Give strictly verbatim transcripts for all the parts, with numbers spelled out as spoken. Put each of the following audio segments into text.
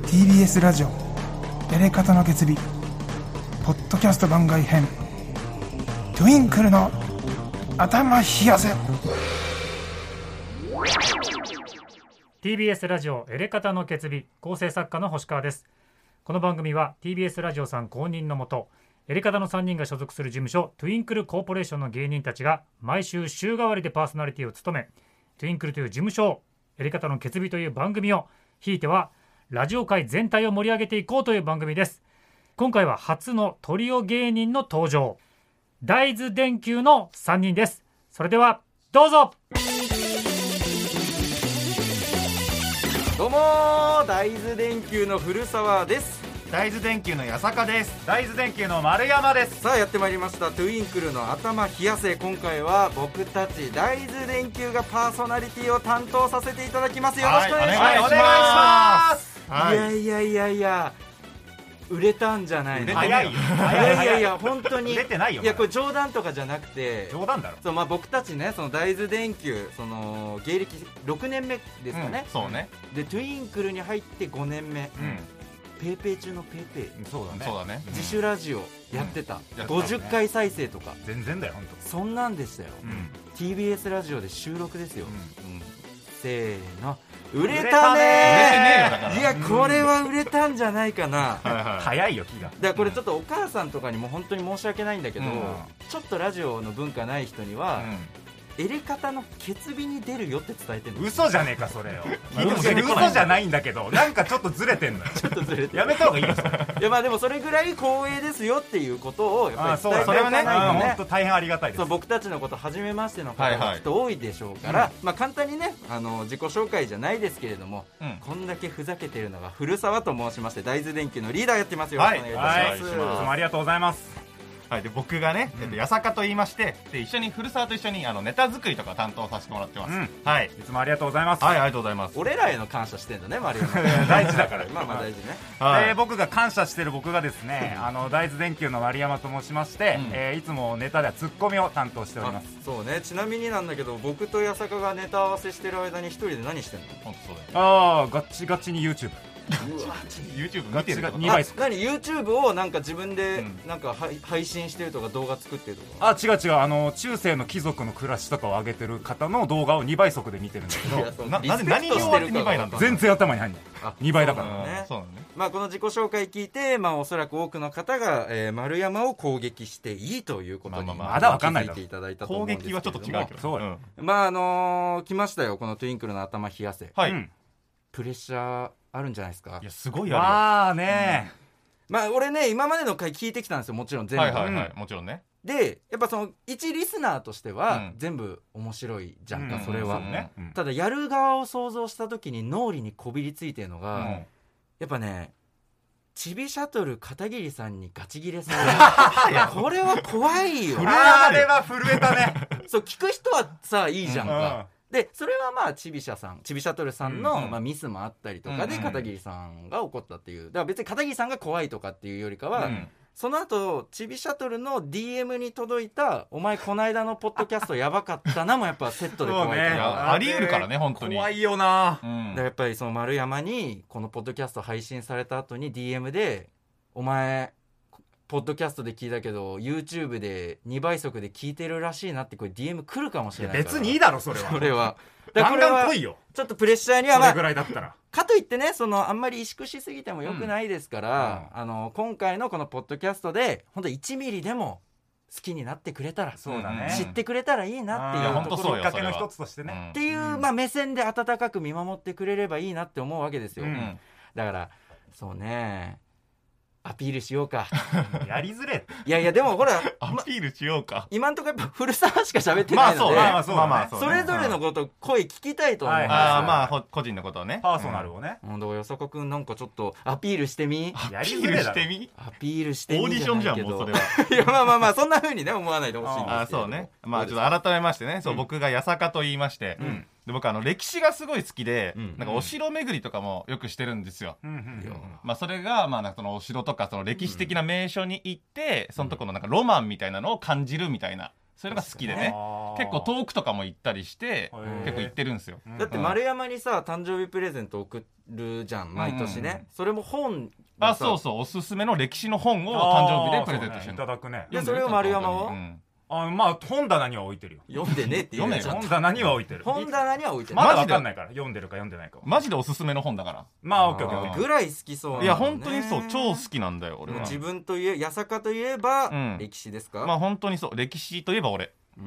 ティービーエス ラジオエレカタの決日ポッドキャスト番外編トゥインクルの頭冷やせ。 ティービーエス ラジオエレカタの決日、構成作家の星川です。この番組は ティービーエス ラジオさん公認のもと、エレカタのさんにんが所属する事務所トゥインクルコーポレーションの芸人たちが毎週週替わりでパーソナリティを務め、トゥインクルという事務所を、エレカタの決日という番組を、ひいてはラジオ界全体を盛り上げていこうという番組です。今回は初のトリオ芸人の登場、大豆電球のさんにんです。それではどうぞ。 どうもー、大豆電球の古澤です。 大豆電球の八坂です。 大豆電球の丸山です。 さあやってまいりましたトゥインクルの頭冷やせ。今回は僕たち大豆電球がパーソナリティを担当させていただきます。よろしくお願いします。 はい、お願いします。はい、 いやいやいやいや、売れたんじゃないの。 早いよ。 いやいやいや本当に売れてないよ。 いやこれ冗談とかじゃなくて、 冗談だろ。 そう、まあ、僕たちね、その大豆電球、その芸歴ろくねんめですかね、 うん、そうね。 でトゥインクルに入ってごねんめ、 うんペイペイ中のペイペイ、 そうだね。 そうだね。 自主ラジオやってた、 うん、 ごじゅっかい再生とか全然だよ本当。 そんなんでしたよ、 うん、 ティービーエス ラジオで収録ですよ、 うんうん、せーの、売れたねー。いやこれは売れたんじゃないかな。 はいはい、 早いよ気が。 だからこれちょっとお母さんとかにも本当に申し訳ないんだけど、 うん、 ちょっとラジオの文化ない人には、 うん、 エレカタの決日に出るよって伝えてるの。 嘘じゃねえかそれよ。嘘じゃないんだけど、なんかちょっとずれてんのよ。 ちょっとずれてやめた方がいいよ。 いやまあでもそれぐらい光栄ですよっていうことをやっぱり伝えてそれはね、 本当大変ありがたいです。 そう、僕たちのこと初めましての方がきっと多いでしょうから、はいはい、まあ簡単にね、あの自己紹介じゃないですけれども、うん、こんだけふざけてるのが古澤と申しまして、大豆電球のリーダーやってますよ。 はい、 よろしくお願いいたします。 はい、いつもありがとうございます。 はい、で僕がね、えっと、八坂と言いまして、で一緒に古澤と一緒にあのネタ作りとか担当させてもらってます、うん、はい、いつもありがとうございます。 はい、ありがとうございます。 俺らへの感謝してんだね、マリオ大事だからまあまあ大事ね、 はい、えー、僕が感謝してる僕がですね、あの大豆電球の丸山と申しまして、うん、えー、いつもネタではツッコミを担当しております。 そうね、ちなみになんだけど、僕と八坂がネタ合わせしてる間に一人で何してんの？ 本当そうだよ。 ああ、ガッチガチに YouTube YouTube 見てるとか。 にばい速。何 YouTube をなんか自分でなんか配信してるとか動画作ってるとか。 あ、違う違う、あの中世の貴族の暮らしとかを上げてる方の動画をにばい速で見てるんだけど、 なぜ何をやってにばいなんだ。 全然頭に入んない。にばいだからね。そうね。まあこの自己紹介聞いて、まあおそらく多くの方が、えー、丸山を攻撃していいということにまだわかんないだろ。 気づいていただいたと思うんですけれども。 攻撃はちょっと違うけど。そう、 うん、まああのー、来ましたよこのトゥインクルの頭冷やせ。 はい。うん、 プレッシャーあるんじゃないですか。 いやすごいあるよ。 まあね、 うん、まあ俺ね今までの回聞いてきたんですよ、もちろん全部。 はいはいはい、うん、もちろんね。 でやっぱその一リスナーとしては全部面白いじゃんか、うん、それは、うんね、ただやる側を想像した時に脳裏にこびりついてるのが、うん、やっぱね、ちびシャトル片桐さんにガチギレされるこれは怖いよ。 あれは震えたね。 そう聞く人はさいいじゃんか、うん、でそれはまあちびシャさんちびシャトルさんの、うんうん、まあ、ミスもあったりとかで片桐さんが怒ったっていう、だから別に片桐さんが怖いとかっていうよりかは、うん、その後ちびシャトルの ディーエム に届いたお前この間のポッドキャストやばかったなもやっぱセットで怖いから、 ね、あり得るからね本当に怖いよな、 うん、だからやっぱりその丸山にこのポッドキャスト配信された後に ディーエム でお前ポッドキャストで聞いたけど YouTube でにばい速で聞いてるらしいなってこれ ディーエム 来るかもしれないから。 別にいいだろそれは。 それはだからこれはガンガン来いよ。 ちょっとプレッシャーには、まあ、 それぐらいだったらかといってね、そのあんまり萎縮しすぎてもよくないですから、うん、あの今回のこのポッドキャストで本当いちミリでも好きになってくれたら、 そうだね、 知ってくれたらいいなっていうところきっかけの一つとしてね、 っていう、まあ、目線で温かく見守ってくれればいいなって思うわけですよ、うん、だからそうね、アピールしようか。 やりづれ。 いやいやでもほらアピールしようか、ま、 今んとこやっぱ古澤しか喋ってないので、 まあそう、まあまあそう、ね、 それぞれのこと声聞きたいと思うんですよ、 はいはい、あまあ個人のことをね、 パーソナルをね、 うん、だから八坂くんなんかちょっとアピールしてみ。 アピールしてみアピールしてみ。 オーディションじゃんもうそれは。 いやまあまあまあそんな風にね思わないでほしいんですけど。 あそうね、まあちょっと改めましてね、そう、うん、僕が八坂と言いまして、うん、で僕あの歴史がすごい好きで、うん、なんかお城巡りとかもよくしてるんですよ、うんうん、まあそれがまあなんかそのお城とかその歴史的な名所に行って、うん、そのとこのなんかロマンみたいなのを感じるみたいな、 それが好きでね結構遠くとかも行ったりして結構行ってるんですよ。 だって丸山にさ誕生日プレゼント送るじゃん毎年ね、うん、それも本あそうそうおすすめの歴史の本を誕生日でプレゼントしてる、 ね、いただくね。 でそれを丸山は、 うんあまあ本棚には置いてるよ。 読んでねって言うね。 本棚には置いてる。 本棚には置いてる。 まだ分かんないから読んでるか読んでないか。 マジでおすすめの本だから。 まあオッケーオッケー。 ぐらい好きそうな、ね。 いや本当にそう超好きなんだよ俺は。 自分といえ八坂といえば、うん、歴史ですか。 まあ本当にそう歴史といえば俺。 うん、うん、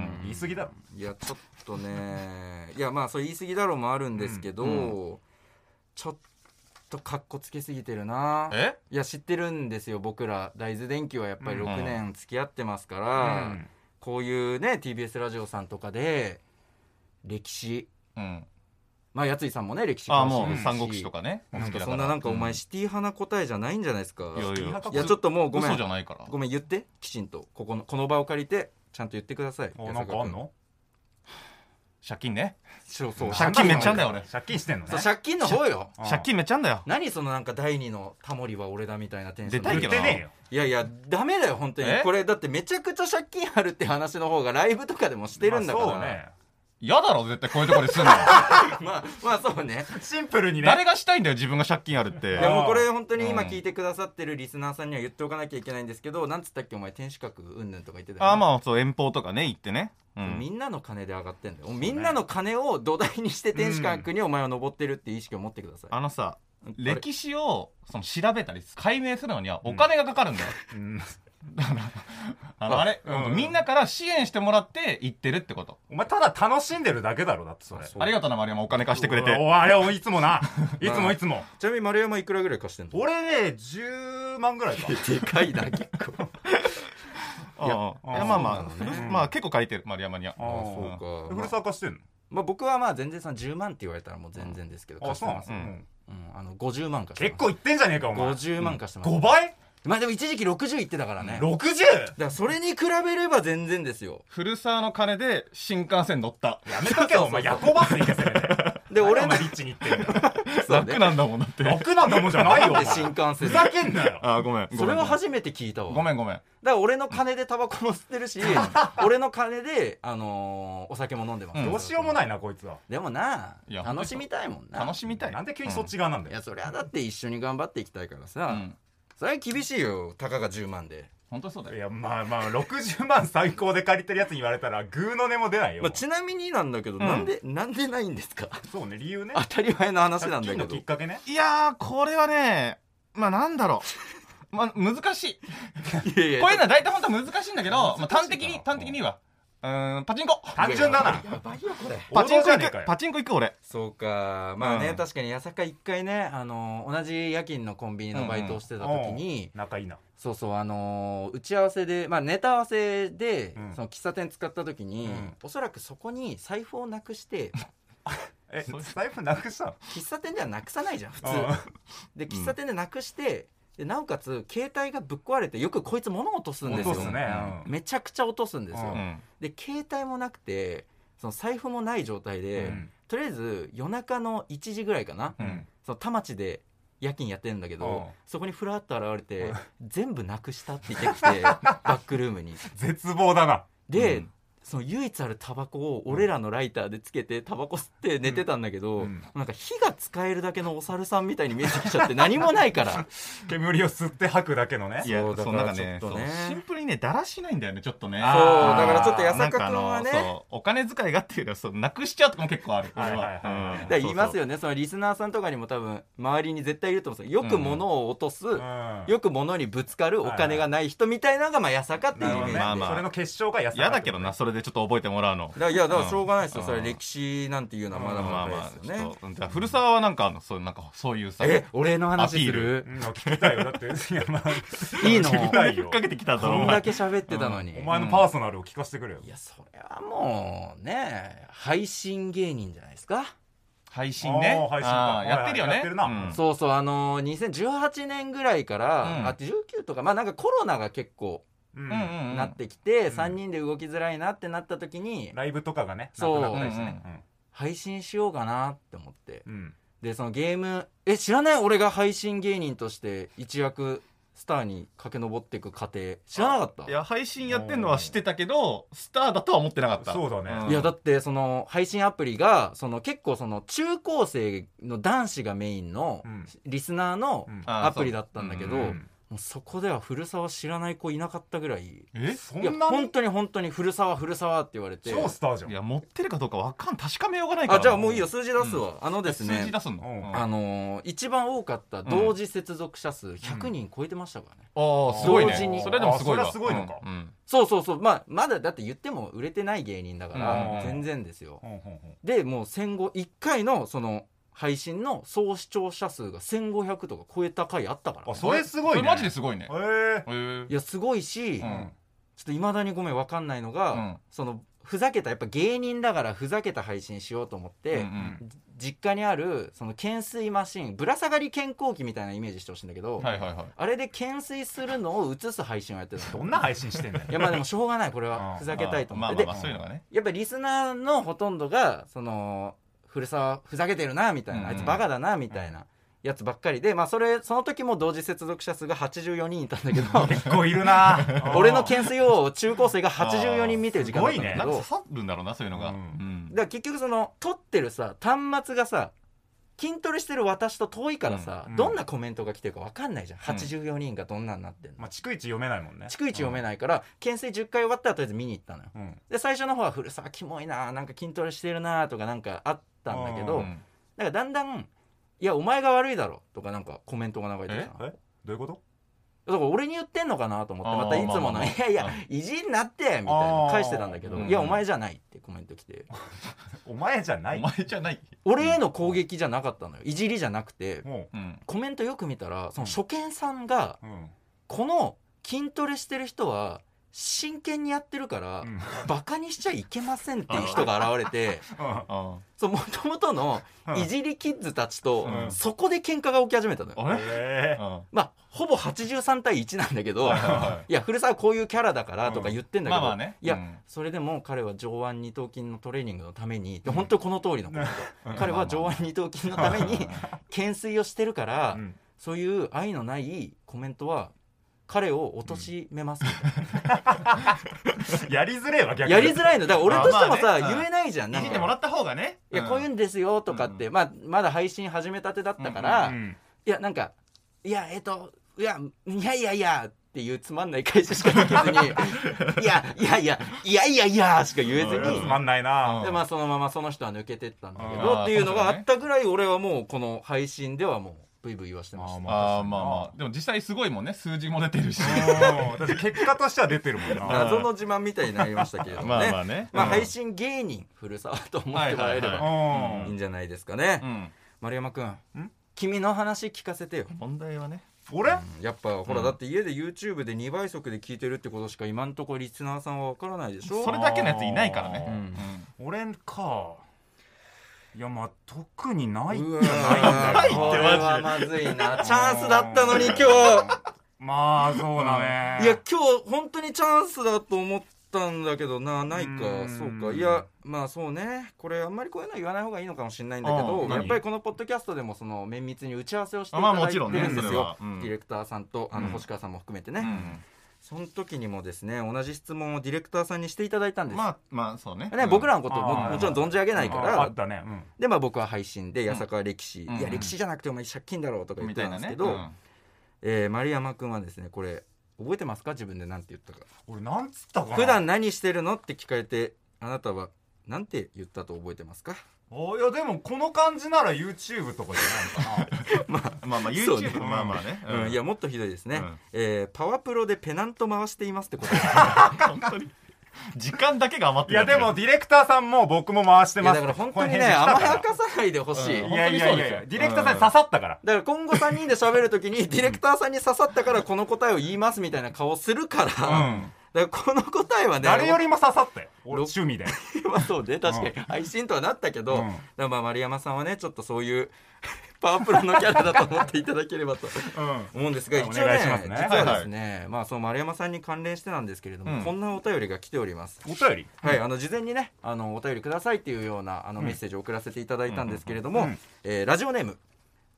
言い過ぎだろ。 いやちょっとねいやまあそう言い過ぎだろうもあるんですけど、うんうん、ちょっとカッコつけすぎてるな。 え？ いや知ってるんですよ僕ら大豆電機はやっぱりろくねん付き合ってますから。うんうんこういうね ティービーエス ラジオさんとかで歴史、うん、まあやついさんもね歴史あもう三国志とかねなんかそんななんかお前、うん、シティ派な答えじゃないんじゃないですか。 いやいやいやちょっともうごめん嘘じゃないからごめん言ってきちんとここのこの場を借りてちゃんと言ってください。 あなんかあんの借金ね。 そうそう借金めっちゃあんだよ俺。 借金してんのね。 そう借金の方よ。 借金めっちゃあんだよ。 何そのなんか第二のタモリは俺だみたいなテンション。 出たいけどな。 いやいやダメだよ本当に。これだってめちゃくちゃ借金あるって話の方がライブとかでもしてるんだから。 まあそうね。 嫌だろ絶対こういうところですんの。 まあまあそうね。 シンプルにね。 誰がしたいんだよ自分が借金あるって。 いやもうこれ本当に今聞いてくださってるリスナーさんには言っておかなきゃいけないんですけど、なんつったっけお前天守閣うんぬんとか言ってたよ、ね。 あまあそう遠方とかね行ってね。 うん、みんなの金で上がってんだよ。みんなの金を土台にして天守閣にお前は登ってるっていう意識を持ってください。 あのさ歴史をその調べたり解明するのにはお金がかかるんだよ。うんうんだからあのあれ、うん、みんなから支援してもらって行ってるってこと。 お前ただ楽しんでるだけだろだってそれ。 ありがとうな丸山お金貸してくれて。 おあれいつもないつもいつも。 ちなみに丸山いくらぐらい貸してんの？ 俺ねじゅうまんぐらいか。 でかいな結構。 いやいやまあまあ、ね、まあ結構借りてる丸山には。 ああそうか。 古澤貸してんの？ まあ僕はまあ全然さじゅうまんって言われたらもう全然ですけど貸してます。うん、あのごじゅうまん貸してます。 結構いってんじゃねえかお前。 ごじゅうまん貸してます。 ごばい？ まあでも一時期ろくじゅういってたからね。 ろくじゅう？ だからそれに比べれば全然ですよ。 古澤の金で新幹線乗った。 やめとけよお前夜行バスに行けせめて。で俺のリッチに行ってる。 楽なんだもんだって。 楽なんだもんじゃないよ。 新幹線。 ふざけんなよ。 あごめん。 それは初めて聞いたわ。 ごめんごめん。 だから俺の金でタバコも吸ってるし、俺の金であのお酒も飲んでます。 どうしようもないなこいつは。 でもな楽しみたいもんな。 楽しみたい。 なんで急にそっち側なんだよ。 いやそれはだって一緒に頑張っていきたいからさ。それは厳しいよたかがじゅうまんで。 本当そうだよ。 いやまあまあろくじゅうまん最高で借りてるやつに言われたらグーの音も出ないよ。 まあ、ちなみになんだけど、うん、なんでなんでないんですか。 そうね理由ね。 当たり前の話なんだけど。 きっかけね。 いやーこれはねまあなんだろうまあ難しい。いやいやこういうのは大体本当は難しいんだけど、まあ、端的に端的にはうーんパチンコ。 単純だな。 やばいよこれ。 パチンコ行くパチンコ行く俺。 そうかまあね、うん、確かに八坂一回ねあの同じ夜勤のコンビニのバイトをしてた時に、 うんうん、仲いいな。 そうそうあのー、打ち合わせでまあネタ合わせで、うん、その喫茶店使った時に、うん、おそらくそこに財布をなくしてえ財布なくしたの？ 喫茶店ではなくさないじゃん普通で喫茶店でなくして、でなおかつ携帯がぶっ壊れてよくこいつ物を落とすんですよ。 落とすね、 うん、めちゃくちゃ落とすんですよ、うん、で携帯もなくてその財布もない状態で、うん、とりあえず夜中のいちじぐらいかな、うん、その田町で夜勤やってるんだけど、うん、そこにふらっと現れて、うん、全部なくしたって言ってきてバックルームに絶望だな。 で、うんその唯一あるタバコを俺らのライターでつけてタバコ吸って寝てたんだけど、うん、なんか火が使えるだけのお猿さんみたいに見えてきちゃって何もないから煙を吸って吐くだけのね。 いやそうだからねそうシンプルにねだらしないんだよねちょっとね。 そうだからちょっと八坂君はねそうお金遣いがっていうのはそうなくしちゃうとかも結構ある。 はいはいはい、はいうん、だ言いますよねそのリスナーさんとかにも多分周りに絶対いると思うんですよ。よく物を落とす、うん、よく物にぶつかるお金がない人みたいなのがまあ八坂っていうイメージで、 まあまあ、それの結晶が八坂。 嫌だけどなそれでちょっと覚えてもらうの。 だいやだからしょうがないですよ、うん、それ歴史なんていうのはまだまだですよね、うんまあまあ、 じゃあ古澤はなんかあのそうなんかそういうさえ俺の話する、 うん、聞きたいよだっていや、まあ、 いいのふっかけてきたぞこんだけ喋ってたのに、 うん、お前のパーソナルを聞かせてくれよ、 うん、いやそれはもうね配信芸人じゃないですか。 配信ね配信かやってるよね、 うん、 そうそうあのー、にせんじゅうはちねんぐらいから、うん、あじゅうきゅうとかまあなんかコロナが結構うん、なってきて、うん、さんにんで動きづらいなってなった時にライブとかがねそうなくなったりしてね、うんうん、 配信しようかなって思って、うん、でそのゲームえ知らない俺が配信芸人として一躍スターに駆け上っていく過程知らなかった？ いや配信やってんのは知ってたけどスターだとは思ってなかった。 そうだね、 うん、いやだってその配信アプリがその結構その中高生の男子がメインのリスナーのアプリだったんだけど、うんうんもうそこでは古沢知らない子いなかったぐらい。 えそんいやなに本当に本当に古沢古沢って言われて超スターじゃん。 いや持ってるかどうかわかん確かめようがないから。 あじゃあもういいよ数字出すわ、うん、あのですね数字出すの、 うん、あのー、一番多かった同時接続者数ひゃくにん超えてましたからね、 うん、ああすごいね。 同時にそれでもすごいわ。 あそれはすごいのか、 うんうん、 そうそうそう、まあ、まだだって言っても売れてない芸人だから全然ですよ、うんうんうん、でもう戦後いっかいのその配信の総視聴者数がせんごひゃくとか超えた回あったから、ね、 あそれすごいね。 それマジですごいね。 へーへーいやすごいし、うん、ちょっといまだにごめん分かんないのが、うん、そのふざけたやっぱ芸人だからふざけた配信しようと思って、うんうん、実家にあるその懸垂マシンぶら下がり健康器みたいなイメージしてほしいんだけど、 はいはいはい、 あれで懸垂するのを映す配信をやってた。 どんな配信してんだよ。 いやまあでもしょうがないこれはふざけたいと思って、 まあまあまあそういうのがね、 やっぱリスナーのほとんどがその古沢ふざけてるなみたいな、うんうん、あいつバカだなみたいなやつばっかりで、まあそれその時も同時接続者数がはちじゅうよにんいたんだけど結構いるな俺の懸垂を中高生がはちじゅうよにん見てる時間だったんだけど、 なんか刺さるんだろうなそういうのが、うんうん、だから結局その撮ってるさ端末がさ筋トレしてる私と遠いからさ、うん、どんなコメントが来てるか分かんないじゃん、うん、はちじゅうよにんがどんなになってんの、 まあ、逐一読めないもんね。 逐一読めないから、うん、懸垂じゅっかい終わったらとりあえず見に行ったのよ、うん、で最初の方は古沢キモいななんか筋トレしてるなとかなんかあったんだけど、うん、だからだんだんいやお前が悪いだろとかなんかコメントが流れてきた。 ええどういうこと？ だから俺に言ってんのかなと思ってまたいつもの、まあまあまあ、いやいやいじんなってみたいな返してたんだけど、いやお前じゃないってコメント来てお前じゃないお前じゃない俺への攻撃じゃなかったのよ、いじりじゃなくて、 うん、 コメントよく見たらその初見さんが、 うん、 この筋トレしてる人は真剣にやってるから、うん、バカにしちゃいけませんっていう人が現れてそうもともとのいじりキッズたちと、うん、そこで喧嘩が起き始めたのよ、 えー、 まあほぼはちじゅうさんたいいちなんだけどいや古澤こういうキャラだからとか言ってんだけど、うんまあまあね、いや、うん、それでも彼は上腕二頭筋のトレーニングのために、うん、本当にこの通りのこと、うん、彼は上腕二頭筋のために懸垂をしてるから、うん、そういう愛のないコメントは彼を貶めますみたいな、 うん、やりづらいわ逆にやりづらいのだから俺としてもさ、まあね、 言えないじゃん、 なんかいじってもらった方がね、 いやこういうんですよとかって、うんまあ、まだ配信始めたてだったから、うんうんうん、いやなんかいやえっといやいやいやいやっていうつまんない返ししかできずにいやいやいやいやいやいやしか言えずにつまんないなで、まあ、そのままその人は抜けてったんだけどっていうのがあったぐらい俺はもうこの配信ではもうブイブイ言わしてました。 ああまあまあでも実際すごいもんね、数字も出てるし私結果としては出てるもんな謎の自慢みたいになりましたけれどもねまあまあね、 まあ、配信芸人古澤と思ってもらえればいいんじゃないですかね、うん、丸山くん君の話聞かせてよ。 問題はね俺、うん、 やっぱほら、うん、だって家で YouTube でにばい速で聞いてるってことしか今んとこリスナーさんは分からないでしょ。 それだけのやついないからね、 うんうん、俺かいやまあ特にないってないんだよ。これはまずいなチャンスだったのに今日まあそうだね、 いや今日本当にチャンスだと思ったんだけどな、ないか。そうか、いやまあそうね、これあんまりこういうのは言わない方がいいのかもしれないんだけど、やっぱりこのポッドキャストでもその綿密に打ち合わせをしていただいてるんですよ、ディレクターさんとあの星川さんも含めてね、うんうん、その時にもですね同じ質問をディレクターさんにしていただいたんです。 まあまあそうね、 ね、僕らのことももちろん存じ上げないから、 あったね、うん、 でまあ僕は配信で八坂歴史、うん、いや歴史じゃなくてお前借金だろうとか言ってたんですけど、ねうんえー、丸山くんはですねこれ覚えてますか、自分でなんて言ったか。 俺なんつったかな。 普段何してるのって聞かれてあなたはなんて言ったと覚えてますか。 おいやでもこの感じなら YouTube とかじゃないかなまあまあまあ YouTube、ね、まあまあね、 うんうん、いやもっとひどいですね、うんえー、パワプロでペナント回していますってこと本当に時間だけが余ってる。 いやでもディレクターさんも僕も回してます。 いやだから本当にね甘やかさないでほしい、うん、 いやいやいやいやディレクターさんに刺さったから、 だから今後さんにんで喋るときにディレクターさんに刺さったからこの答えを言いますみたいな顔するから、うんだからこの答えはね誰よりも刺さったよ俺趣味でまあそうね確かに配信とはなったけど、うん、だからまあ丸山さんはねちょっとそういうパワープロのキャラだと思っていただければと思うんですが、うん、一応 ね, ね実はですね、はいはい、まあその丸山さんに関連してなんですけれども、うん、こんなお便りが来ております。 お便り、 はい、あの事前にねあのお便りくださいっていうようなあのメッセージを送らせていただいたんですけれども、うんうんうんえー、ラジオネーム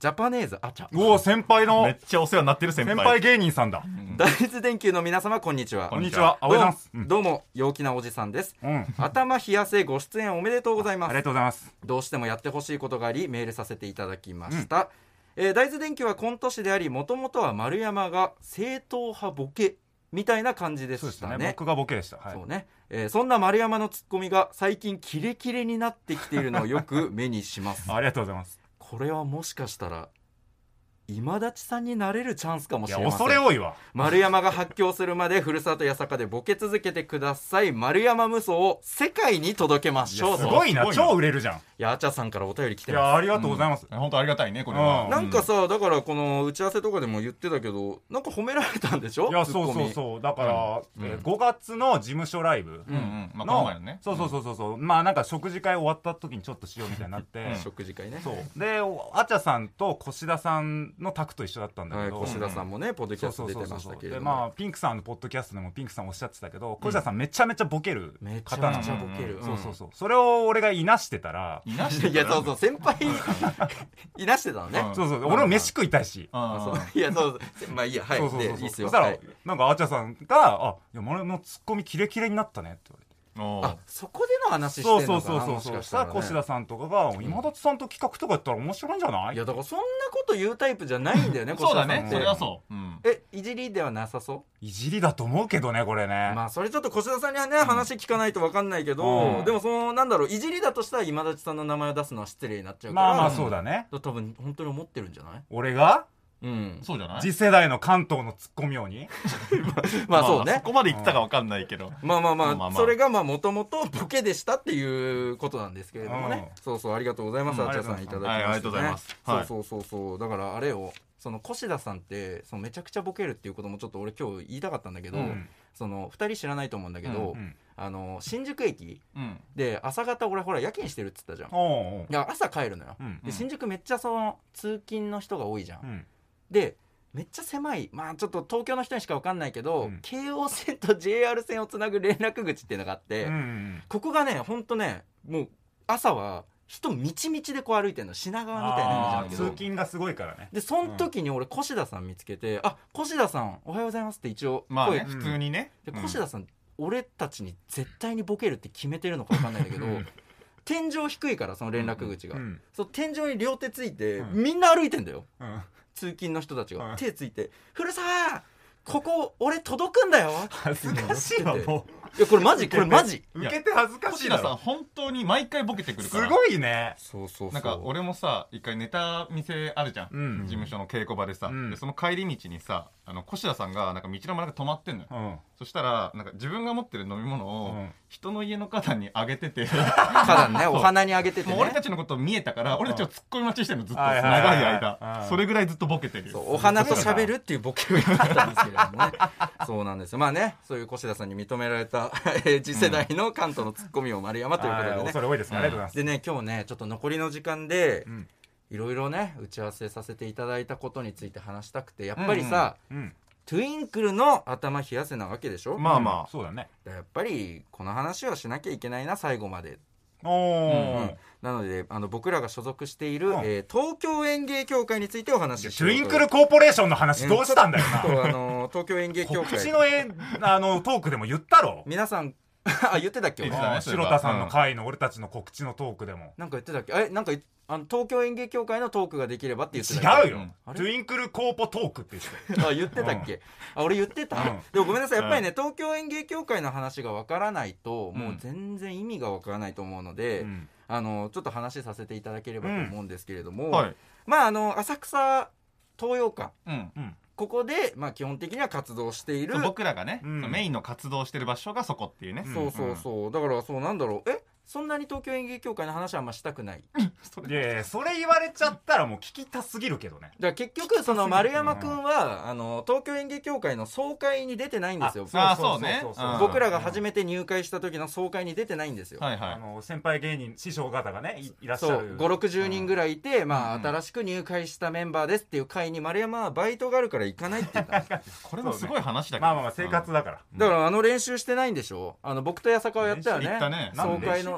ジャパネーズあちゃ。 おお、先輩のめっちゃお世話になってる先輩先輩芸人さんだ。 大豆電球の皆様こんにちは。 こんにちは。あ、おはようございます。 どうもどうも陽気なおじさんです。 うん。 頭冷やせご出演おめでとうございます。 ありがとうございます。 どうしてもやってほしいことがありメールさせていただきました。えー大豆電球はコント師であり、もともとは丸山が正統派ボケみたいな感じでそうでしたしたね。 ね。僕がボケでした。はい。 そうね、えーそんな丸山のツッコミが最近キレキレになってきているのをよく目にします。 ありがとうございます。 これはもしかしたら今立さんになれるチャンスかもしいや、 れません。 恐れ多いわ。 丸山が発狂するまでふるさと八坂でボケ続けてください。丸山無双を世界に届けましょう。 すごいな。 すごいな超売れるじゃん。 いやあちゃさんからお便り来ています。 や、ありがとうございます。 本当ありがたいねこれは。 うんなんかさ、だからこの打ち合わせとかでも言ってたけど、なんか褒められたんでしょ。 いや、そうツッコミそうそう。だから、 うんえーごがつの事務所ライブうんうんまあこのの前のね。 そうそうそうそうそう。まあなんか食事会終わった時にちょっとしようみたいになって食事会ね。 そうで、あちゃさんと越田さんのタクと一緒だったんだはい、 けど、 越田さんもねポッドキそうャスト出てましそうそうそうたけれども、 で、まあピンクさんのポッドキャストでもピンクさんおっしゃってたけど、越田さんめちゃめちゃボケるめちゃ方なの。 めちゃボケる、 そうそうそう。それを俺がいなしてたら、 いなしていやそうそう先輩いなしてたのね、 うんそうそう、俺も飯食いたいし。 あそうあいやそうそうまあいいやはいそうそうそうそう。 でいいっすよ。 そしたら、 はいなんかあちゃさんが、あ、いや、俺のツッコミキレキレになったねって言われて。 あそこでの話してそうんそうのかな。 そうそうそう。 もしかししたたら、 らね、 越田さんとかが、今立さんと企画とかやったら面白いんじゃない？ いやだからそんなこと言うタイプじゃないんだよね。 そうだ越田さんってねそれはそう。うんえいじりではなさそいじりだと思うけどね、これね。 う。まあそれちょっと越田さんにはね、話聞かないと分かんないけど、 うんでもそのなんだろう、いじりだとしたら今立さんの名前を出すのは失礼になっちゃうから、 まあまあそうだね。 多分本当に思ってるんじゃない？ 俺がうんそうじゃない。 次世代の関東のツッコミ王にまあそうねそこまで言ったかわかんないけど。 まあまあまあ、 まあまあそれがまあもともとボケでしたっていうことなんですけれどもね、 うんそうそうありがとうございます、 うんあちゃさんいただきまして、ねはいありがとうございますはいそうそうそうそうだからあれをその越田さんってそのめちゃくちゃボケるっていうこともちょっと俺今日言いたかったんだけど、 うんそのふたり知らないと思うんだけど、 うんあの新宿駅うんで朝方俺ほら夜勤してるっつったじゃん。 おうおういや朝帰るのよ、 うんで新宿めっちゃその通勤の人が多いじゃん、 うんでめっちゃ狭い、まあちょっと東京の人にしか分かんないけど、 うん京王線と ジェイアール 線をつなぐ連絡口っていうのがあって、 うんうんここがねほんとねもう朝は人みちみちでこう歩いてるの品川みたいなイメージなんあーだけど、 通勤がすごいからね。 でその時に俺越田さん見つけて、あ越田さんおはようございますって一応声、 まあね普通にね。 で越田さん、俺たちに絶対にボケるって決めてるのか分かんないんだけど天井低いからその連絡口が、 うんそう天井に両手ついて、 うんみんな歩いてんだようん通勤の人たちが、 うん手ついて「古澤ここ俺届くんだよ」 恥ずかしいわ、もいやこれマジこれマジう。受けて恥ずかしいだろ。 越田さん本当に毎回ボケてくるから。 すごいね。 そうそうそうなんか俺もさ一回ネタ見せあるじゃん、 うん事務所の稽古場でさ、 うんでその帰り道にさあの越田さんがなんか道の真ん中止まってんのよ、 うん。 そしたらなんか自分が持ってる飲み物をうん人の家の方にあげてて、 花壇ねお花にあげててねもう俺たちのこと見えたから俺たちを突っ込み待ちしてるのずっとはい長はいいはい間うんそれぐらいずっとボケてるよ。 そうお花と喋るっていうボケをやったんですけれどもねそうなんですよ。まあねそういう越田さんに認められたえー次世代の関東のツッコミを丸山ということではいね、 恐れ多いです。ありがとうございます。 でね今日ねちょっと残りの時間でうんいろいろね打ち合わせさせていただいたことについて話したくて、やっぱりさ、 うん。 トゥインクルの頭冷やせなわけでしょ、 まあまあそうだね。 やっぱりこの話はしなきゃいけないな最後まで、 おー。 なのであの僕らが所属している、 うんえー東京園芸協会についてお話ししようとトゥインクルコーポレーションの話どうしたんだよな。 そうあの東京園芸協会告知のえあのトークでも言ったろ。 皆さんあ言ってたっけ俺言ってたねあー白田さんの回の俺たちの告知のトークでも。 なんか言ってたっけえなんかあの東京園芸協会のトークができればって言ってたっけ違うよ、 うんあれトゥインクルコーポトークって言ってあ言ってたっけ、あ俺言ってた、 うんでもごめんなさいやっぱりね、東京園芸協会の話がわからないと、もう全然意味がわからないと思うので、 た、うんあのちょっと話させていただければと思うんですけれども、 はいまああの浅草東洋館うんうんここで、まあ、基本的には活動しているそう僕らがね、 うんそのメインの活動してる場所がそこっていうね、 そうそうそう、だからそうなんだろうえそんなに東京園芸協会の話はあんましたくないいやいやそれ言われちゃったらもう聞きたすぎるけどね。 だから結局その丸山くんは、あの東京園芸協会の総会に出てないんですよ。 ああそうねそううん僕らが初めて入会した時の総会に出てないんですよ。 はいはいあの先輩芸人師匠方がね い, いらっしゃそうるごじゅうろくじゅうにんぐらいいて、まあうん新しく入会したメンバーですっていう会に丸山はバイトがあるから行かないって言ったんですこれもすごい話だけど、 まあまあまあ生活だから、 だからあの練習してないんでしょ。あの僕と八坂はやったよね。 練習行ったね総会の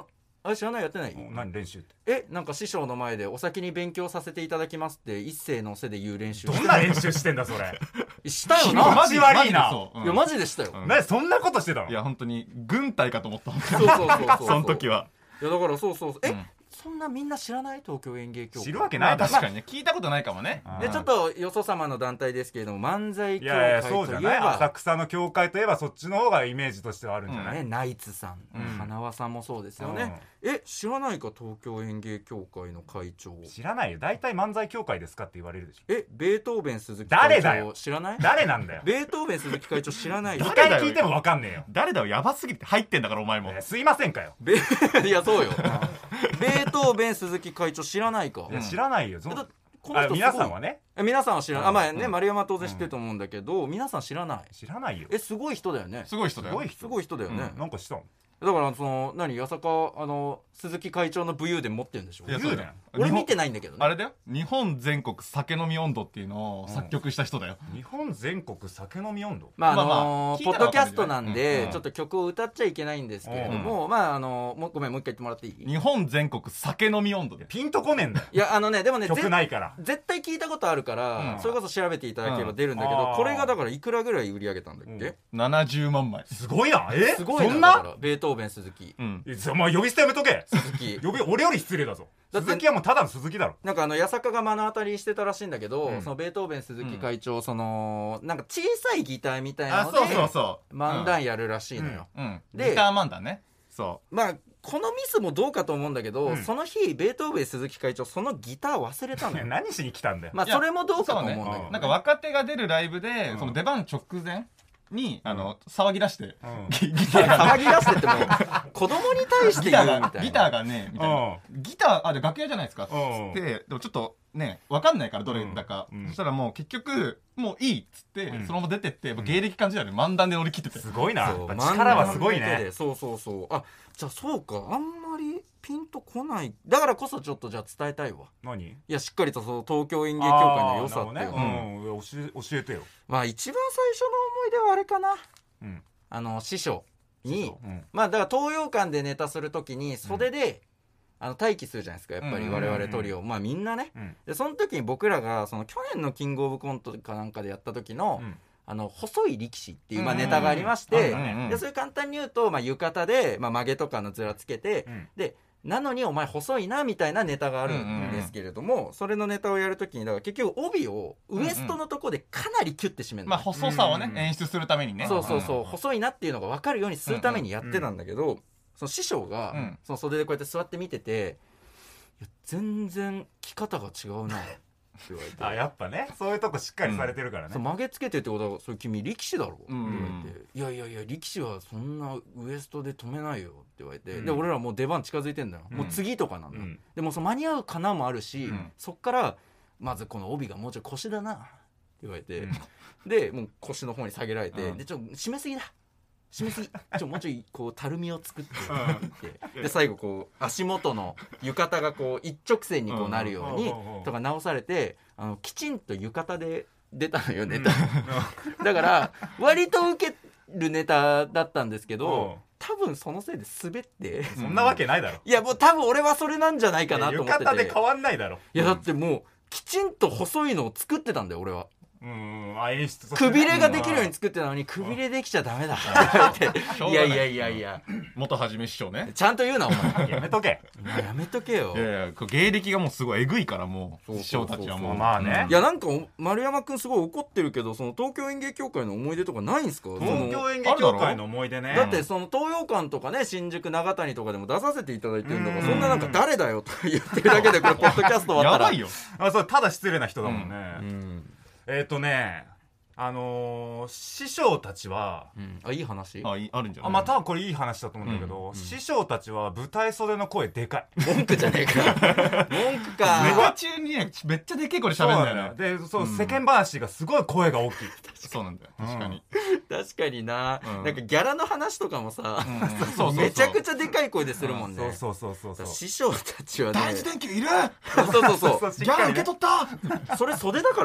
あれ知らない、やってない。 何練習って。 え、なんか師匠の前でお先に勉強させていただきますって一斉のせで言う練習。 どんな練習してんだそれ。 したよな。 マジ悪いな。 いやマジでしたよ。 何そんなことしてたの。 いや本当に軍隊かと思った。 そうそうそうそう。 その時は。 いやだからそうそうそう。え、そんなみんな知らない？東京演芸協会。 知るわけない。 確かにね、聞いたことないかもね。 でちょっとよそ様の団体ですけれども、漫才協会といえば、いやいやそうじゃない、浅草の協会といえばそっちの方がイメージとしてはあるんじゃない、 ね、ナイツさん、花輪さんもそうですよね。え、知らないか、東京演芸協会の会長。 知らないよ。大体漫才協会ですかって言われるでしょ。 え、ベートーベン鈴木会長。誰だよ。知らない？ 誰なんだよ。 ベートーベン鈴木会長知らないよ。 にかい聞いても分かんねえよ。 誰だよ。やばすぎて入ってんだからお前も。 すいませんかよ。 いやそうよ。ベートーベン鈴木会長知らないか。 いや知らないよ。 この人皆さんはね。 皆さんは知らない。あ、まあね、丸山は当然知ってると思うんだけど、皆さん知らない。 知らないよ。 え、すごい人だよね。 すごい人だよ。 すごい人だよね。 なんかしたの？ だからその何、八坂あの鈴木会長の武勇伝持ってるんでしょ。 いやそうだよ。 俺見てないんだけどね。 あれだよ。日本全国酒飲み温度っていうのを作曲した人だよ。 日本全国酒飲み温度。 まああのポッドキャストなんでちょっと曲を歌っちゃいけないんですけれども、まああのもごめんもう一回言ってもらっていい？ 日本全国酒飲み温度で。 ピンとこねえんだよ。 いやあのね、でもね、 曲ないから絶対聞いたことあるから、それこそ調べていただければ出るんだけど、これがだからいくらぐらい売り上げたんだっけ？ ななじゅうまんまい。 すごいな。え、 すごいな。だからベートーベン鈴木。 お前呼び捨てやめとけ。 鈴木。 呼び俺より失礼だぞ。鈴木はもうただの鈴木だろ。 なんかあの八坂が目の当たりしてたらしいんだけど、そのベートーベン鈴木会長、そのなんか小さいギターみたいなので漫談やるらしいのよ。 でギター漫談ね。そう。 まあこのミスもどうかと思うんだけど、その日ベートーベン鈴木会長そのギター忘れたのよ。 何しに来たんだよ。 まあそれもどうかと思うんだけど、 なんか若手が出るライブでその出番直前にあの騒ぎ出して、 ギター騒ぎ出してっても子供に対して言うみたいな。 ギターがねみたいな。ギターあで楽屋じゃないですか。ででもちょっとね分かんないからどれだか。そしたらもう結局もういいっつってそのまま出てって芸歴感じたよね。漫談で乗り切ってて。 すごいな。力はすごいね。 そうそうそう。あ、じゃあそうか。あんまりピンとこない。だからこそちょっとじゃあ伝えたいわ。 何？ いやしっかりとその東京演芸協会の良さっていうのを教えてよ。 まあ一番最初の思い出はあれかな。あの師匠にまあだから東洋館でネタするときに袖であの待機するじゃないですか、やっぱり我々トリオ、まあみんなね。でその時に僕らがその去年のキングオブコントかなんかでやった時のあの細い力士っていうまあネタがありまして、でそれ簡単に言うとまあ浴衣でまあ曲げとかのずらつけて、でなのにお前細いなみたいなネタがあるんですけれども、それのネタをやるときにだから結局帯をウエストのとこでかなりキュッて締めるの、 まあ細さをね演出するためにね。 そうそうそう、細いなっていうのが分かるようにするためにやってたんだけど、その師匠がその袖でこうやって座って見てて、いや全然着方が違うなって言われてあ、やっぱねそういうとこしっかりされてるからね。 曲げつけてってことはそれ君力士だろって言われて、いやいやいや力士はそんなウエストで止めないよって言われて、で俺らもう出番近づいてんだよ、もう次とかなんだ、でもその間に合うかなもあるし、そっからまずこの帯がもうちょい腰だなって言われて、でもう腰の方に下げられて、でちょっと締めすぎだ締めすぎちょもうちょいこうたるみを作ってってで最後こう足元の浴衣がこう一直線にこうなるようにとか直されて、あのきちんと浴衣で出たのよネタだから割と受けるネタだったんですけど、多分そのせいで滑ってそんなわけないだろ。 いやもう多分俺はそれなんじゃないかなと思ってて、 浴衣で変わんないだろ。 いやだってもうきちんと細いのを作ってたんだよ俺は。 うんあ演出くびれができるように作ってたのにくびれできちゃダメだっていやいやいやいや元はじめ師匠ね、 ちゃんと言うなお前やめとけやめとけよ。 いやいや芸歴がもうすごいえぐいからもう師匠たちはもうまあね。 いやなんか丸山くんすごい怒ってるけど、その東京演芸協会の思い出とかないんすか？ 東京演芸協会の思い出ね。 だってその東洋館とかね新宿長谷とかでも出させていただいてるんだから、そんななんか誰だよと言ってるだけでこれポッドキャスト終わったらやばいよ。 あそれただ失礼な人だもんね。えっとねあのー、師匠たちは、 うん、あいい話あ, いあるんじゃないあまあ多分これいい話だと思うんだけど、うんうん、師匠たちは舞台袖の声でかい。 文句じゃねえか文句か。 ネタ中にねめっちゃでけえ声で喋るんだよね。 でそう、うん、世間話がすごい声が大きいそうなんだよ確かに、 うん、確かにな、うん、なんかギャラの話とかもさ、うん、めちゃくちゃでかい声でするもんね、 うん、そうそうそうそう師匠たちはね大事電球いるそうそうそうギャラ受け取ったそれ袖だからね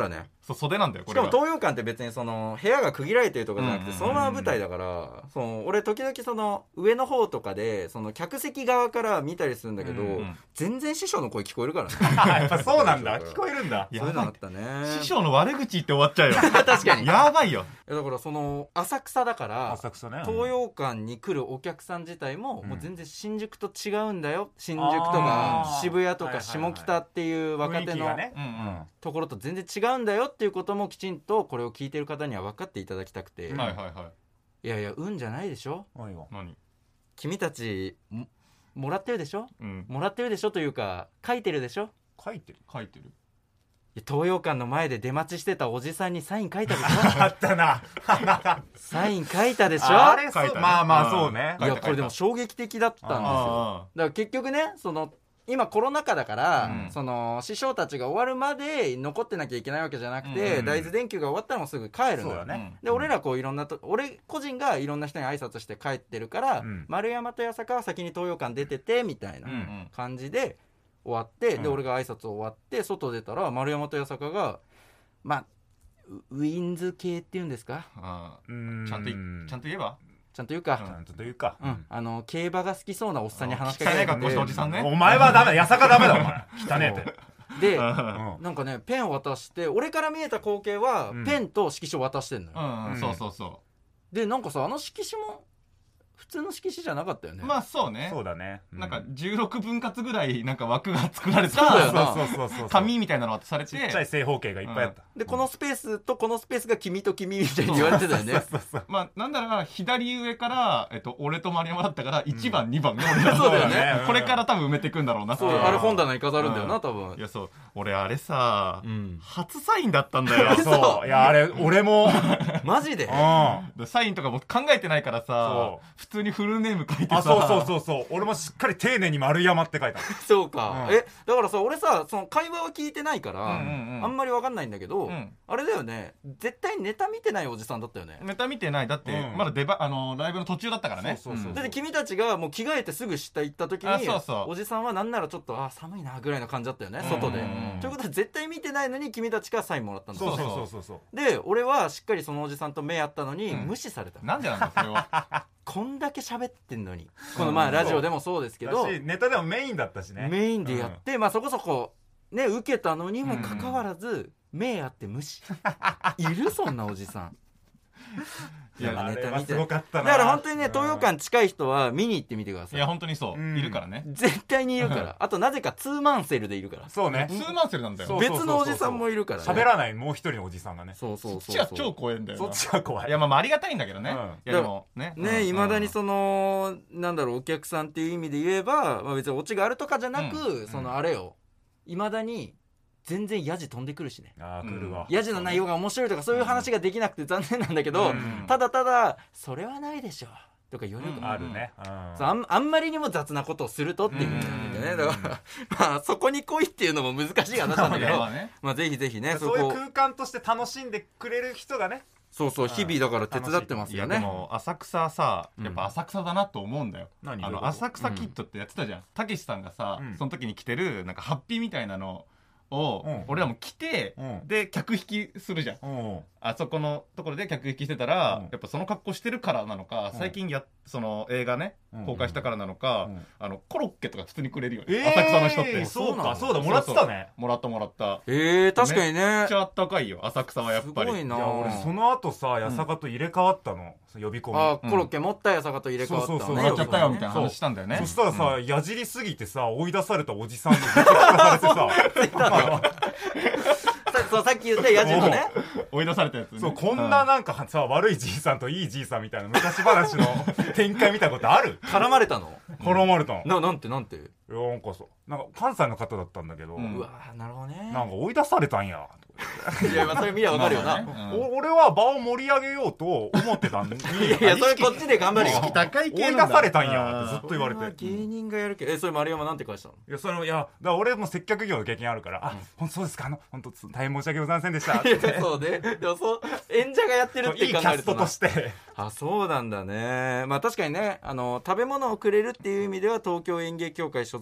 そう袖なんだよこしれは。 かも東洋館って別にその部屋が区切られてるとかじゃなくて、 うんうんうんそのまま舞台だから、その俺時々その上の方とかでその客席側から見たりするんだけど、 うんうん、 全然師匠の声聞こえるからねやっぱそうなんだ聞こえるんだ。 そういうのあったね。 師匠の悪口言って終わっちゃうよ確かにやばいよ。 だからその浅草だから浅草ね、 東洋館に来るお客さん自体も、 うん、 もう全然新宿と違うんだよ。新宿とか渋谷とか下北っていう若手のところと全然違うんだよっていうこともきちんとこれを聞いてる方には分かっていただきたくて、 はいはいはい。 いやいや運じゃないでしょ。 何？ 君たち も, もらってるでしょ、 うん、 もらってるでしょというか書いてるでしょ。 書いてる書いてる。 東洋館の前で出待ちしてたおじさんにサイン書いたでしょあったなサイン書いたでしょ。 あれ書いたね、 まあまあそうね。 いやこれでも衝撃的だったんですよ。だから結局ねその今コロナ禍だから、うん、その師匠たちが終わるまで残ってなきゃいけないわけじゃなくて、うん、大豆電球が終わったらもうすぐ帰るんだよね。で俺らこういろんなと俺個人がいろんな人に挨拶して帰ってるから、うん、丸山と八坂は先に東洋館出ててみたいな感じで終わって、うん、で俺が挨拶終わって外出たら丸山と八坂がまあウィンズ系っていうんですか、 あーちゃんとちゃんと言えばちゃんと言うか、 ちゃんと言うか、 うん、あの競馬が好きそうなおっさんに話しかけ汚い格好したおじさんね。 お前はダメ、八坂ダメだお前汚ねえってで、うん、なんかねペンを渡して俺から見えた光景は、うん、ペンと色紙を渡してんのよ、 うんうん、そうそうそうでなんかさあの色紙も普通の色紙じゃなかったよね。 まあそうね。 そうだね、 うん、なんかじゅうろくぶん割ぐらいなんか枠が作られた紙みたいなの渡されて、 ちっちゃい正方形がいっぱいあった、 うん、でこのスペースとこのスペースが君と君みたいに言われてたよね。 まあなんだら左上から、えっと、俺と丸山だったからいちばん、うん、にばんが俺だそうだよね。 これから多分埋めていくんだろうなって。 そうあれ本棚に飾るんだよな、うん、多分。 いやそう俺あれさ、うん、初サインだったんだよ。 そういやあれ俺もマジで、 うん、サインとかも考えてないからさ普通にフルネーム書いてさ。 あそうそうそうそう俺もしっかり丁寧に丸山って書いたそうか、うん、えだからさ俺さその会話は聞いてないから、うんうんうん、あんまり分かんないんだけど、うん、あれだよね絶対ネタ見てないおじさんだったよね。 ネタ見てないだって、うん、まだ出ばあのライブの途中だったからね。 そうそうそう、うん、だって君たちがもう着替えてすぐ下行った時にそうそうおじさんはなんならちょっとあ寒いなぐらいの感じだったよね、うん、外で、うん、ということは絶対見てないのに君たちからサインもらったんだよ。 そうそうそうそうで俺はしっかりそのおじさんと目合ったのに、うん、無視された。 なんでなんだそれはこんだけ喋ってんのにこのまあラジオでもそうですけどネタでもメインだったしねメインでやって、うん、まあそこそこね受けたのにもかかわらず、うん、目あって無視いるそんなおじさん。 いやネタ見てすごかったな。 だから本当にね東洋館近い人は見に行ってみてください。 いや本当にそう、うん、いるからね絶対にいるからあとなぜかツーマンセルでいるから。 そうねツーマンセルなんだよ。 別のおじさんもいるからね。 喋らないもう一人のおじさんがね。 そうそうそうそっちは超怖いんだよな。 そっちは怖い。 いやまあありがたいんだけどね、うん、いやでもねねいま、うん、だにそのなんだろうお客さんっていう意味で言えば、まあ、別にオチがあるとかじゃなく、うん、そのあれよいまだに全然ヤジ飛んでくるしね。 あ来るわ。 ヤジの内容が面白いとかそういう話ができなくて残念なんだけど、うん、ただただそれはないでしょとか言われるから、 うん、あるね、うん、 そう あ, んあんまりにも雑なことをするとっていう意味なんだよね、うん、だからまあそこに来いっていうのも難しい話なんだけどまあぜひぜひねそういう空間として楽しんでくれる人がねそうそう日々だから手伝ってますよね。 いやでも浅草さやっぱ浅草だなと思うんだよ、うん、あの浅草キッドってやってたじゃんたけしさんがさ、うん、その時に着てるなんかハッピーみたいなのを、うん、俺らも来て、うん、で客引きするじゃん、うん、あそこのところで客引きしてたら、うん、やっぱその格好してるからなのか、うん、最近やその映画ね、うん、公開したからなのか、うん、あのコロッケとか普通にくれるよね、えー、浅草の人ってそうかそうだもらってたねもらったもらったえー、確かにねめっちゃあったかいよ浅草はやっぱり。 すごいな。 いや俺その後さ八坂と入れ替わったの、うん、呼び込みあコロッケ持った八坂と入れ替わったのね、 そうそうそうもらっちゃったよみたいな話したんだよね。 そ, そしたらさ、うん、矢尻すぎてさ追い出されたおじさんにめっちゃ聞かされてさそうさっき言ったヤジのね追い出されたやつ、ね、 そうこんななんかさ、うん、悪いじいさんといいじいさんみたいな昔話の展開見たことある絡まれたの絡まれたの、 うん、な, なんてなんていやなんかさなんか関西の方だったんだけど、 うん、うわなるほどねなんか追い出されたんやいやまあそれ見りゃわかるよな、ねうん、俺は場を盛り上げようと思ってたんにいやいやそれこっちで頑張るよ高い系追い出されたんやってずっと言われて芸人がやるけどえそれ丸山なんて返したの。 いやそれいやだから俺も接客業の経験あるから、うん、あ本当そうですかあの本当大変申し訳ございませんでしたいやそうねでもそう演者がやってるって考えるといいキャストとしてあそうなんだね。まあ確かにねあの食べ物をくれるっていう意味では東京演芸協会所属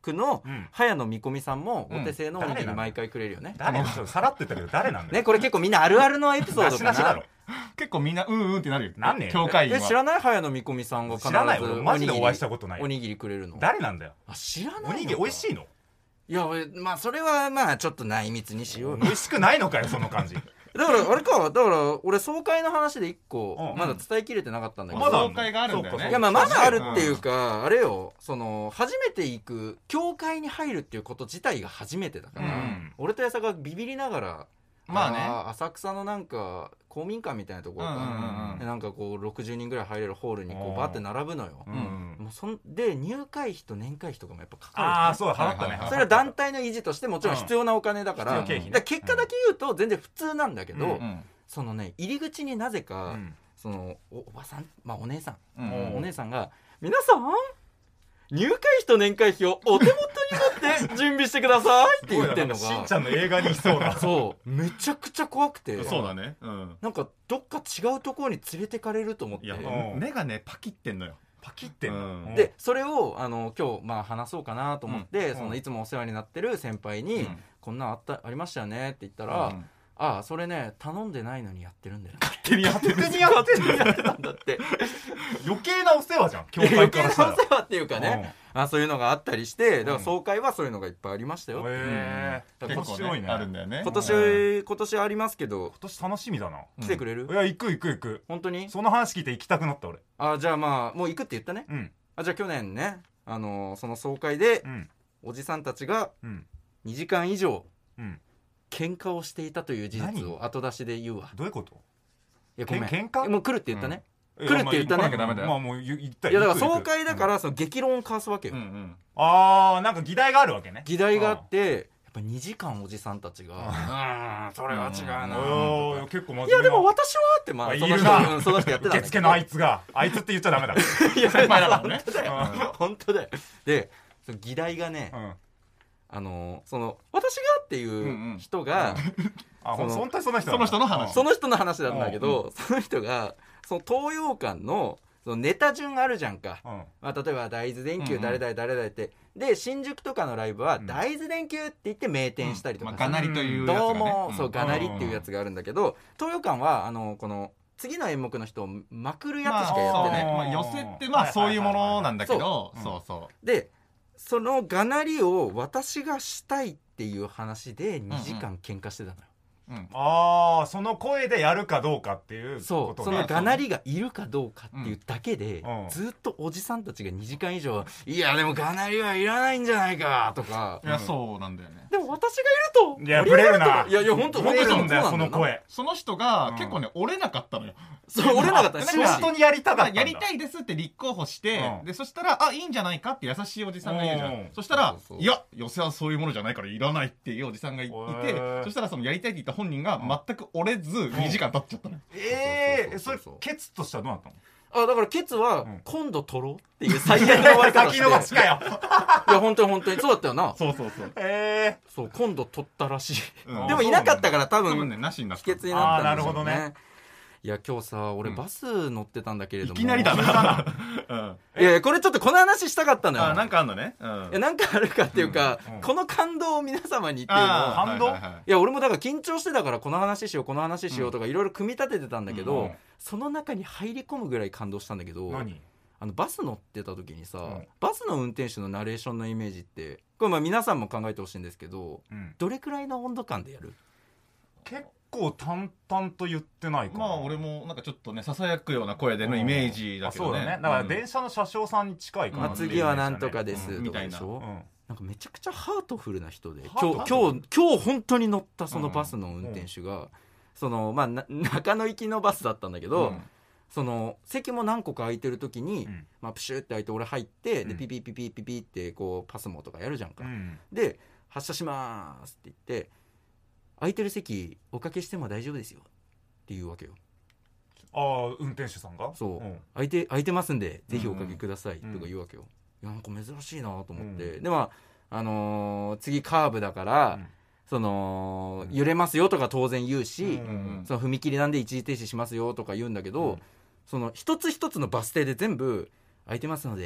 区の早野みこみさんもお手製のおにぎり毎回くれるよね。 誰ちょっとさらって言ったけど誰なんだよね、これ結構みんなあるあるのエピソードかな。 なしなしだろ。 結構みんなうんうんってなるよ。 なんね教会員は。 え知らない？早野みこみさんが必ず知らない。俺マジでお会いしたことない。 おにぎりくれるの。 誰なんだよ。 あ、知らないのか。 おにぎり美味しいの？ いや、まあそれはまあちょっと内密にしよう。 美味しくないのかよその感じ。 だからあれか、だから俺総会の話で一個まだ伝えきれてなかったんだけど、 まだ総会があるんだよね。 いやまあまだあるっていうか、あれよ、その初めて行く教会に入るっていうこと自体が初めてだから、俺とやさがビビりながら、まあね、浅草のなんか公民館みたいなところか、なんかこうろくじゅうにんぐらい入れるホールにこうバーって並ぶのよ。もうそんで入会費と年会費とかもやっぱかかる。 ああそう払ったね。 それは団体の維持としてもちろん必要なお金だから、結果だけ言うと全然普通なんだけど、そのね入り口になぜかそのおばさん、まあお姉さん、お姉さんが皆さん入会費と年会費をお手元に持って準備してくださいって言ってんのがしんちゃんの映画にいそうな。 そうめちゃくちゃ怖くて、 そうだね、うん、 なんかどっか違うところに連れてかれると思って。いや目がねパキってんのよ。 パキってんの、 うん、でそれをあの今日まあ話そうかなと思って、うん、そのいつもお世話になってる先輩に、うん、こんなんあったありましたよねって言ったら、うん、ああそれね頼んでないのにやってるんだよ。 勝手にやってる勝手にやってるやってたんだって余計なお世話じゃん教会からしたら。 余計なお世話っていうかね、うん、あそういうのがあったりして、だから総会はそういうのがいっぱいありましたよ。へえー、面白いね。 あるんだよね。 今年今年ありますけど、 今年楽しみだな。 来てくれる？ いや行く行く行く。 本当に？ その話聞いて行きたくなった俺。 あじゃあまあもう行くって言ったね。 うん。 あじゃあ去年ね、あのー、その総会で、うん、おじさんたちがにじかん以上、うん、喧嘩をしていたという事実を後出しで言うわ。 どういうこと？ いやごめん喧嘩？ もう来るって言ったね、うん、来るって言ったね。 まあもう言ったいやだから総会だからその激論を交わすわけよ、うんうん、 あーなんか議題があるわけね。 議題があってやっぱにじかんおじさんたちがうんそれは違うなとか結構真面目な。 いやでも私はってまあその人、うん、その人やってたんだけど受付のあいつがあいつって言っちゃダメだいや先輩だからね本当だよ。でその議題がね、うんあのその私がっていう人が、 うんうん、その本当にその人その人の話その人の話なんだけど、うん、その人がその東洋館のそのネタ順あるじゃんか、うんまあ、例えば大豆電球誰々誰々って、うんうん、で新宿とかのライブは大豆電球って言って名店したりとか、 うんまあ、がなりというやつが、ね、 どうも、うん、そうがなりっていうやつがあるんだけど、東洋館はあのこの次の演目の人をまくるやつしかやってない、 まあまあ、寄せってまあそういうものなんだけど、そうそうそうでそのがなりを私がしたいっていう話でにじかん喧嘩してたのよ、 うんうん、ああその声でやるかどうかっていうこと、ね、 そうそのがなりがいるかどうかっていうだけで、うん、ずっとおじさんたちがにじかん以上いやでもがなりはいらないんじゃないかとかいやそうなんだよね。 でも私がいるといやブレるないやいや本当ブレるんだよその声。 その人が結構ね、うん、折れなかったのよ。 そう折れなかった本当にやりたかったんだ。 やりたいですって立候補して、うん、でそしたらあいいんじゃないかって優しいおじさんがいるじゃん、うん、そしたらそうそうそういや寄せはそういうものじゃないからいらないっていうおじさんがいて、そしたらそのやりたいって言った本人が全く折れずにじかん経っちゃったのよ、 うん、 ええー、それケツとしてはどうなったの？ あだからケツは、うん、今度取ろうっていう最悪の終わり方して先延ばしかよいや本当に本当にそうだったよな。 そうそうそうえー、そう今度取ったらしい、うん、でもいなかったから多分、 多分ねなしになった秘訣になったんでしょうね。 あーなるほどね。 いや今日さ俺バス乗ってたんだけれども、 いきなりだなうん、いやこれちょっとこの話したかったのよ。 あなんかあんのね、うん、 いやなんかあるかっていうか、うんうん、この感動を皆様にっていうのを感動、 はいはいはい、いや俺もだから緊張してたからこの話しようこの話しようとかいろいろ組み立ててたんだけど、うん、その中に入り込むぐらい感動したんだけど、 何あのバス乗ってた時にさ、うん、バスの運転手のナレーションのイメージってこれまあ皆さんも考えてほしいんですけど、うん、どれくらいの温度感でやる？ 結構淡々と言ってないかな。 まあ俺もなんかちょっとねささやくような声でのイメージだけどね、うん、そうだね。 だから電車の車掌さんに近いかな、 うん、次はなんとかです、うん、とかでしょ、うん、なんかめちゃくちゃハートフルな人で今日今日今日本当に乗ったそのバスの運転手が、うん、そのまあ中野行きのバスだったんだけど、うん、その席も何個か空いてる時に、うんまあ、プシュって開いて俺入って、うん、でピピピピピピってこうパスモとかやるじゃんか、うん、で発車しますって言って空いてる席おかけしても大丈夫ですよって言うわけよ。 ああ運転手さんがそう、うん、空いて空いてますんでぜひおかけくださいとか言うわけよ、うん、いやなんか珍しいなと思って、うん、でまああのー、次カーブだから、うん、その揺れますよとか当然言うし、うんうんうん、その踏切なんで一時停止しますよとか言うんだけど、うん、その一つ一つのバス停で全部空いてますので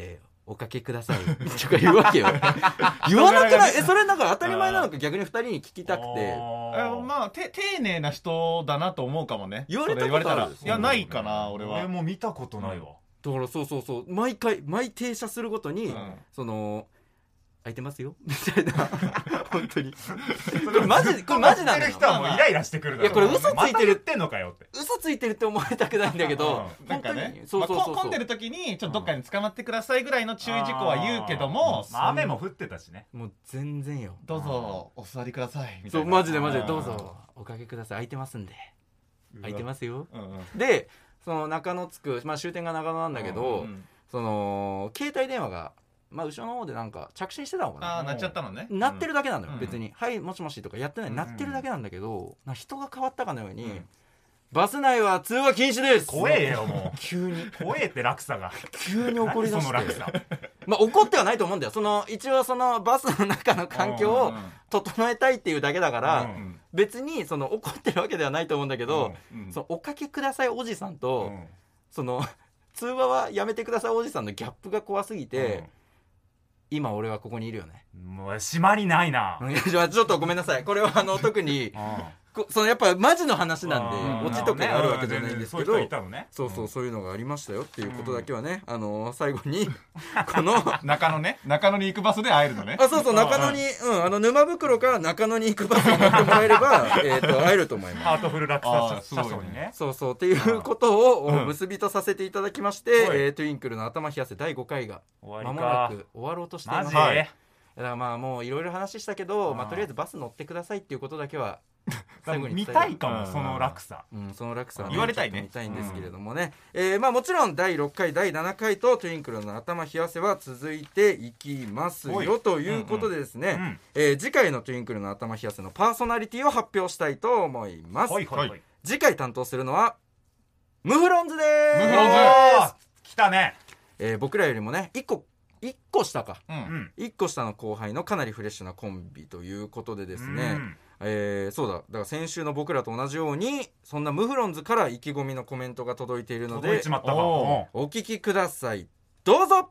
おかけくださいとか言うわけよ言わなくないえそれなんか当たり前なのか逆にふたりに聞きたくてまあて丁寧な人だなと思うかもね言われたことあるらいやないかな俺は俺も見たことないわ、 だからそうそうそう毎回毎停車するごとに、うん、その空いてますよみたいな本当にこれマジこれマジなんだよ人はもうイライラしてくるだろいやこれ嘘ついてるってんのかよって嘘ついてるって思われたくないんだけどなんかね混んでる時にちょっとどっかに捕まってくださいぐらいの注意事項は言うけども、 まあ、雨も降ってたしねもう全然よどうぞお座りくださいみたいなそうマジでマジでどうぞおかけください空いてますんで空いてますよ、うんうん、でその中野つく、まあ、終点が中野なんだけど、うんうん、その携帯電話がまあ、後ろの方でなんか着信してたのかなあ鳴っちゃったのね鳴ってるだけなのよ、うん、別にはいもしもしとかやってない、うん、鳴ってるだけなんだけどなんか人が変わったかのように、うん、バス内は通話禁止です怖えよもう急に怖えって落差が急に怒り出してその落差まあ怒ってはないと思うんだよその一応そのバスの中の環境を整えたいっていうだけだから、うん、別にその怒ってるわけではないと思うんだけど、うんうん、そのおかけくださいおじさんと、うん、その通話はやめてくださいおじさんのギャップが怖すぎて、うん今俺はここにいるよねもう締まりないなちょっとごめんなさいこれはあの特にそのやっぱマジの話なんでオチとかがあるわけじゃないんですけどそうそうそういうのがありましたよっていうことだけはねあの最後にこの中野ね中野に行くバスで会えるのねあそうそう中野にうんあの沼袋から中野に行くバスに乗ってもらえればえっと会えると思いますハートフル落差車窓にねそうそうっていうことを結びとさせていただきましてえトゥインクルの頭冷やせだいごかいがまもなく終わろうとしていますだからまあもういろいろ話したけどまあとりあえずバス乗ってくださいっていうことだけは最後に見たいかもその落差、 うん、その落差、ね、 言われたいね見たいんですけれどもね、うんえーまあ、もちろんだいろっかいだいななかいとトゥインクルの頭冷やせは続いていきますよということでですね、うんうんえー、次回のトゥインクルの頭冷やせのパーソナリティを発表したいと思います、はいはいはい、次回担当するのはムフロンズですムフロンズ来たね、 えー、僕らよりもねいっこいっこ下か、うん、いっこ下の後輩のかなりフレッシュなコンビということでですね、うんえー、そうだだから先週の僕らと同じようにそんなムフロンズから意気込みのコメントが届いているので届いちまったかお聞きくださいどうぞ。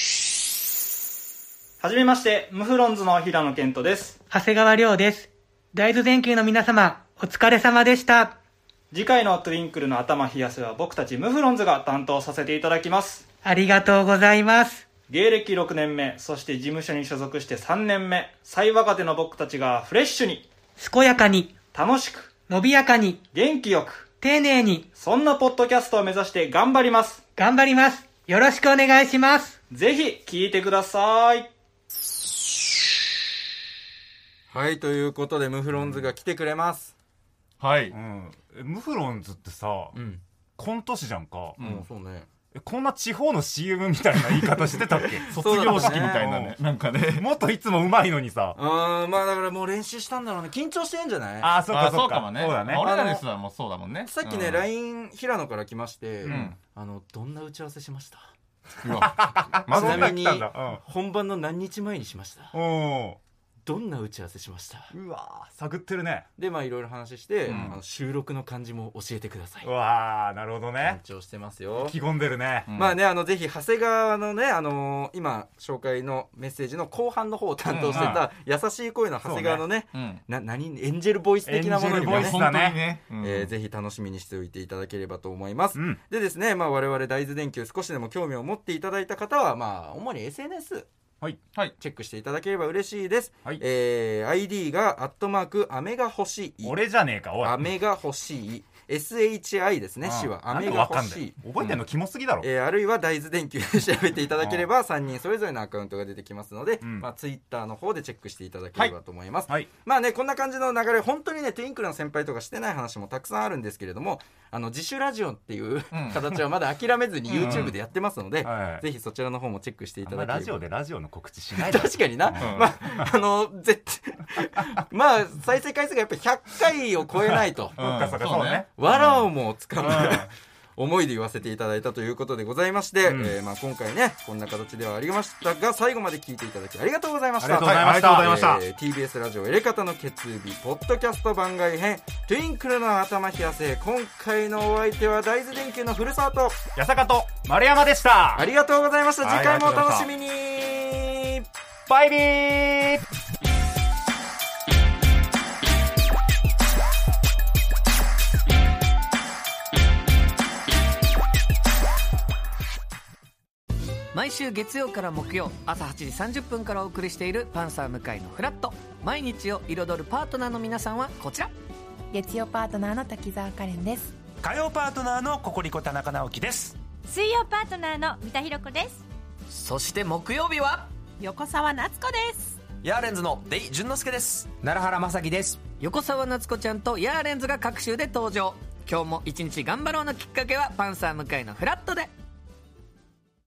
はじめましてムフロンズの平野健人です。 長谷川亮です。大豆電球の皆様お疲れ様でした。 次回のトゥインクルの頭冷やせは僕たちムフロンズが担当させていただきます。 ありがとうございます。 芸歴ろくねんめそして事務所に所属してさんねんめ最若手の僕たちがフレッシュに健やかに楽しく伸びやかに元気よく丁寧にそんなポッドキャストを目指して頑張ります。 頑張ります。よろしくお願いします。 ぜひ聞いてください。 はいということでムフロンズが来てくれます、 うん、はい、うん、ムフロンズってさ、うん、コント師じゃんか、 うん、そうねこんな地方の シーエム みたいな言い方してたっけ卒業式みたいなねなんかねもっといつもうまいのにさあまあだからもう練習したんだろうね緊張してんじゃないああそうかそうかそうかもねそうだね俺らですらもそうだもんねさっきね、うん、ライン 平野から来まして、うん、あのどんな打ち合わせしましたうわちなみに、うん、本番の何日前にしましたおどんな打ち合わせしました。 うわ探ってるね。 でまあいろいろ話して、うん、あの収録の感じも教えてください。 うわなるほどね緊張してますよ。 意気込んでるね、 うん、まあねあのぜひ長谷川のねあのー、今紹介のメッセージの後半の方を担当してた、うん、優しい声の長谷川のね、ねな何エンジェルボイス的なものにもね、 ねうんえー、ぜひ楽しみにしておいていただければと思います、うん、でですねまあ我々大豆電球少しでも興味を持っていただいた方はまあ主に エスエヌエスはい、チェックしていただければ嬉しいです、はいえー、アイディー がアットマークアメが欲しい俺じゃねえかおいアメが欲しい エスエイチアイ ですね詩はアメが欲しい覚えてんのキモすぎだろ、 うんえー、あるいは大豆電球で調べていただければさんにんそれぞれのアカウントが出てきますので、うんまあ、ツイッターの方でチェックしていただければと思います、はい、まあねこんな感じの流れ本当にねトゥインクルの先輩とかしてない話もたくさんあるんですけれどもあの自主ラジオっていう形はまだ諦めずに YouTube でやってますので、うんはい、ぜひそちらの方もチェックしていただければラジオでラジオの告知しない確かにな、うん、まああの絶対まあ再生回数がやっぱひゃっかいを超えないと、 うん、そうねわらをもつかむ、 思いで言わせていただいたということでございまして、うん、えー、まあ今回ねこんな形ではありましたが、最後まで聞いていただきありがとうございました。 ありがとうございました、はい、ありがとうございました。 えー、ティービーエス ラジオエレカタの決日ポッドキャスト番外編トゥインクルの頭冷やせ、今回のお相手は大豆電球の古澤と八坂と丸山でした。 ありがとうございました。次回もお楽しみに。 バイビー。 毎週月曜から木曜朝はちじさんじゅっぷんからお送りしているパンサー向井のフラット。毎日を彩るパートナーの皆さんはこちら。 月曜パートナーの滝沢カレンです。 火曜パートナーのココリコ田中直樹です。 水曜パートナーの三田寛子です。 そして木曜日は横澤夏子です。 ヤーレンズのデイ淳之介です。 奈良原正樹です。 横澤夏子ちゃんとヤーレンズが各週で登場。今日も一日頑張ろうのきっかけはパンサー向井のフラットで。